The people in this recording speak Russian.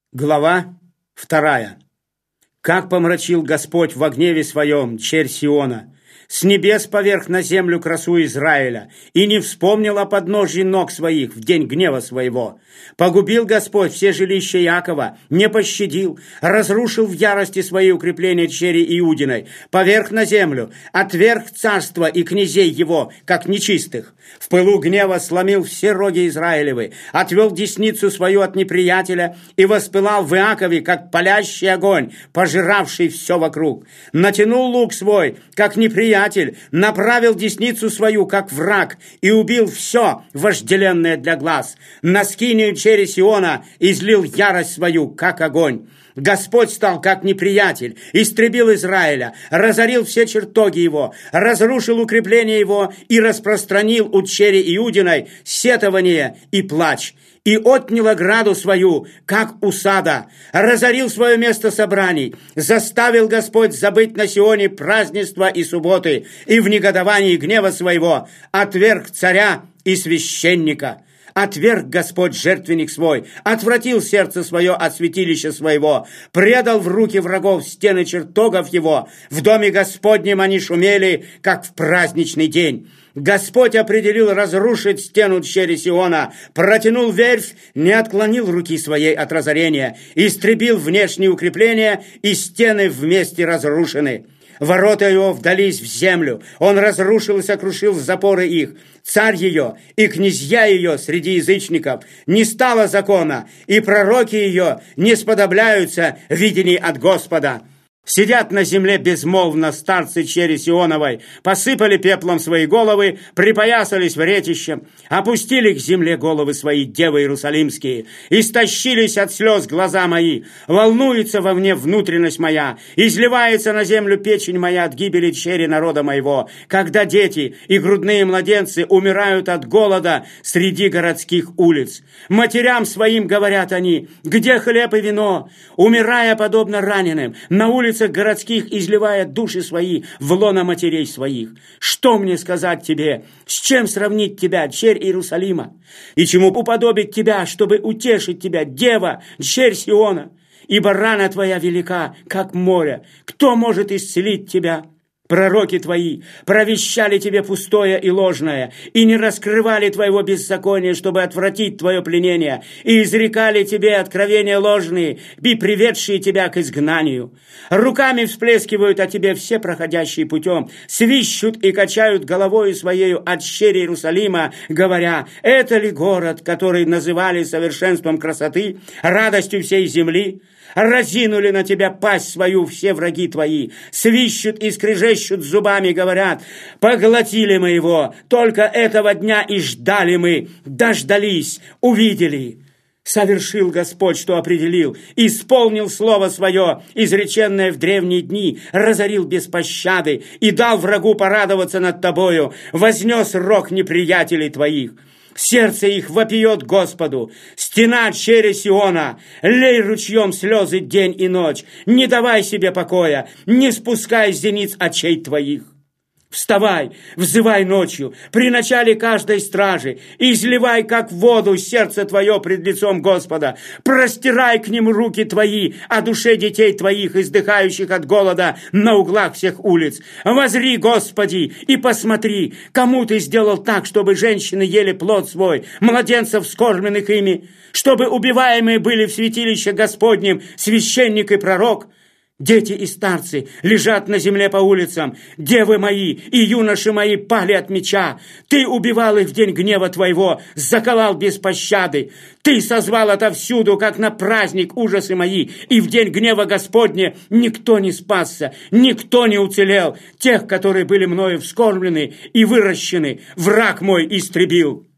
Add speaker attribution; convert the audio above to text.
Speaker 1: Глава 2. Как помрачил Господь во гневе своем черь Сиона, с небес поверх на землю красу Израиля, и не вспомнил о подножии ног своих в день гнева своего. Погубил Господь все жилища Иакова, не пощадил, разрушил в ярости свои укрепления чери Иудиной, поверх на землю, отверг царство и князей его, как нечистых. В пылу гнева сломил все роги Израилевы, отвел десницу свою от неприятеля и воспылал в Иакове, как палящий огонь, пожиравший все вокруг. Натянул лук свой, как неприятель, направил десницу свою, как враг, и убил все вожделенное для глаз. На скинию чери Сиона излил ярость свою, как огонь. Господь стал как неприятель, истребил Израиля, разорил все чертоги его, разрушил укрепления его и распространил у чери Иудиной сетование и плач, и отнял ограду свою, как у сада, разорил свое место собраний, заставил Господь забыть на Сионе празднества и субботы, и в негодовании гнева своего отверг царя и священника. Отверг Господь жертвенник свой, отвратил сердце свое от святилища своего, предал в руки врагов стены чертогов его, в доме Господнем они шумели, как в праздничный день. Господь определил разрушить стену чери Сиона, протянул верфь, не отклонил руки своей от разорения, истребил внешние укрепления, и стены вместе разрушены. Ворота его вдались в землю, он разрушил и сокрушил запоры их. Царь ее и князья ее среди язычников не стало закона, и пророки ее не сподобляются видений от Господа. Сидят на земле безмолвно старцы чери Сионовой, посыпали пеплом свои головы, припоясались вретищем, опустили к земле головы свои девы иерусалимские, истощились от слез глаза мои, волнуется во мне внутренность моя, изливается на землю печень моя от гибели чери народа моего, когда дети и грудные младенцы умирают от голода среди городских улиц. Матерям своим говорят они: где хлеб и вино? Умирая подобно раненым, на улицах городских изливая души свои в лоно матерей своих. Что мне сказать тебе? С чем сравнить тебя, черь Иерусалима? И чему уподобить тебя, чтобы утешить тебя, дева, черь Сиона? Ибо рана твоя велика, как море. Кто может исцелить тебя? Пророки твои провещали тебе пустое и ложное, и не раскрывали твоего беззакония, чтобы отвратить твое пленение, и изрекали тебе откровения ложные, и приведшие тебя к изгнанию. Руками всплескивают о тебе все проходящие путем, свищут и качают головою своею от чери Иерусалима, говоря: это ли город, который называли совершенством красоты, радостью всей земли? Разинули на тебя пасть свою все враги твои, свищут и скрежещут зубами, говорят: поглотили мы его, только этого дня и ждали мы, дождались, увидели. Совершил Господь, что определил, исполнил слово свое, изреченное в древние дни, разорил без пощады и дал врагу порадоваться над тобою, вознес рог неприятелей твоих. Сердце их вопиет Господу. Стена чери Сиона, лей ручьем слезы день и ночь. Не давай себе покоя, не спускай с зениц очей твоих. Вставай, взывай ночью, при начале каждой стражи, и изливай, как воду, сердце твое пред лицом Господа. Простирай к ним руки твои о душе детей твоих, издыхающих от голода на углах всех улиц. Возри, Господи, и посмотри, кому ты сделал так, чтобы женщины ели плод свой, младенцев, скормленных ими, чтобы убиваемые были в святилище Господнем священник и пророк. Дети и старцы лежат на земле по улицам, девы мои и юноши мои пали от меча. Ты убивал их в день гнева твоего, заколол без пощады. Ты созвал отовсюду, как на праздник, ужасы мои, и в день гнева Господня никто не спасся, никто не уцелел. Тех, которые были мною вскормлены и выращены, враг мой истребил.